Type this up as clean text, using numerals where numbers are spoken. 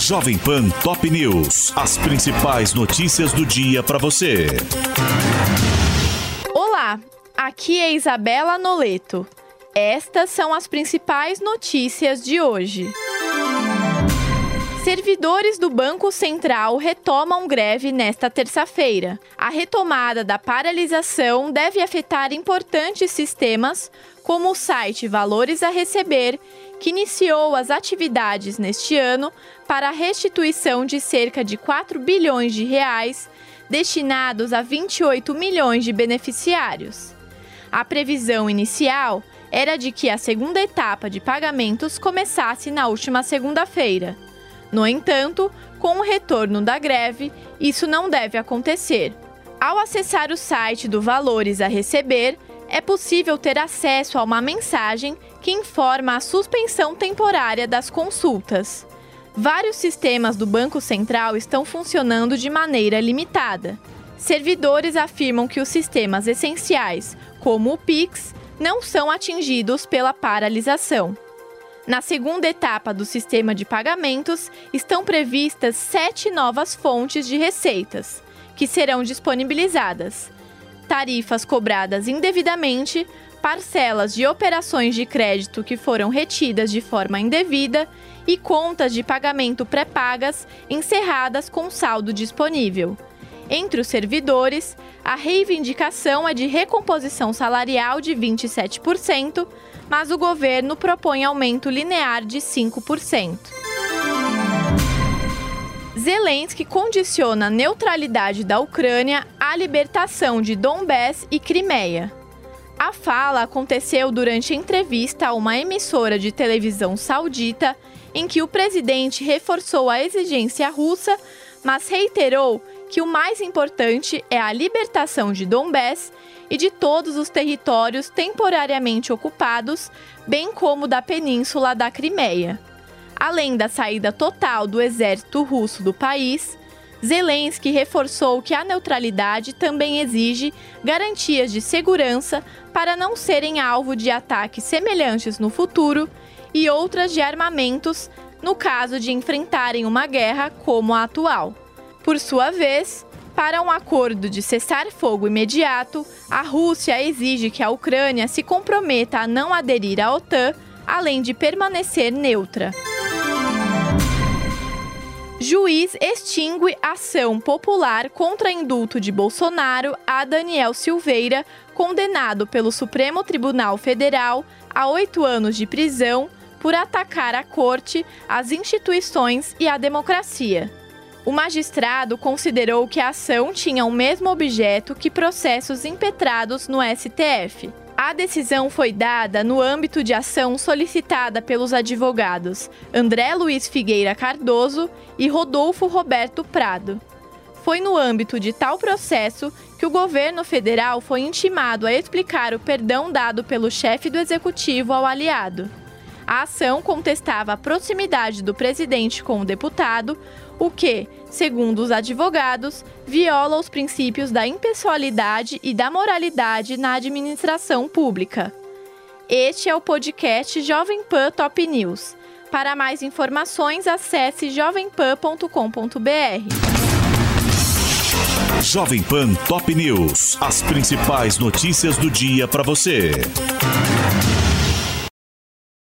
Jovem Pan Top News. As principais notícias do dia para você. Olá, aqui é Isabela Noleto. Estas são as principais notícias de hoje. Servidores do Banco Central retomam greve nesta terça-feira. A retomada da paralisação deve afetar importantes sistemas, como o site Valores a Receber, que iniciou as atividades neste ano para a restituição de cerca de 4 bilhões de reais destinados a 28 milhões de beneficiários. A previsão inicial era de que a segunda etapa de pagamentos começasse na última segunda-feira. No entanto, com o retorno da greve, isso não deve acontecer. Ao acessar o site do Valores a Receber, é possível ter acesso a uma mensagem que informa a suspensão temporária das consultas. Vários sistemas do Banco Central estão funcionando de maneira limitada. Servidores afirmam que os sistemas essenciais, como o Pix, não são atingidos pela paralisação. Na segunda etapa do sistema de pagamentos, estão previstas 7 novas fontes de receitas, que serão disponibilizadas: tarifas cobradas indevidamente, parcelas de operações de crédito que foram retidas de forma indevida e contas de pagamento pré-pagas encerradas com saldo disponível. Entre os servidores, a reivindicação é de recomposição salarial de 27%, mas o governo propõe aumento linear de 5%. Zelensky condiciona a neutralidade da Ucrânia à libertação de Donbass e Crimeia. A fala aconteceu durante entrevista a uma emissora de televisão saudita, em que o presidente reforçou a exigência russa, mas reiterou que o mais importante é a libertação de Donbass e de todos os territórios temporariamente ocupados, bem como da península da Crimeia. Além da saída total do exército russo do país, Zelensky reforçou que a neutralidade também exige garantias de segurança para não serem alvo de ataques semelhantes no futuro e outras de armamentos, no caso de enfrentarem uma guerra como a atual. Por sua vez, para um acordo de cessar-fogo imediato, a Rússia exige que a Ucrânia se comprometa a não aderir à OTAN, além de permanecer neutra. Juiz extingue ação popular contra indulto de Bolsonaro a Daniel Silveira, condenado pelo Supremo Tribunal Federal a 8 anos de prisão por atacar a corte, as instituições e a democracia. O magistrado considerou que a ação tinha o mesmo objeto que processos impetrados no STF. A decisão foi dada no âmbito de ação solicitada pelos advogados André Luiz Figueira Cardoso e Rodolfo Roberto Prado. Foi no âmbito de tal processo que o governo federal foi intimado a explicar o perdão dado pelo chefe do executivo ao aliado. A ação contestava a proximidade do presidente com o deputado, o que, segundo os advogados, viola os princípios da impessoalidade e da moralidade na administração pública. Este é o podcast Jovem Pan Top News. Para mais informações, acesse jovempan.com.br. Jovem Pan Top News. As principais notícias do dia para você.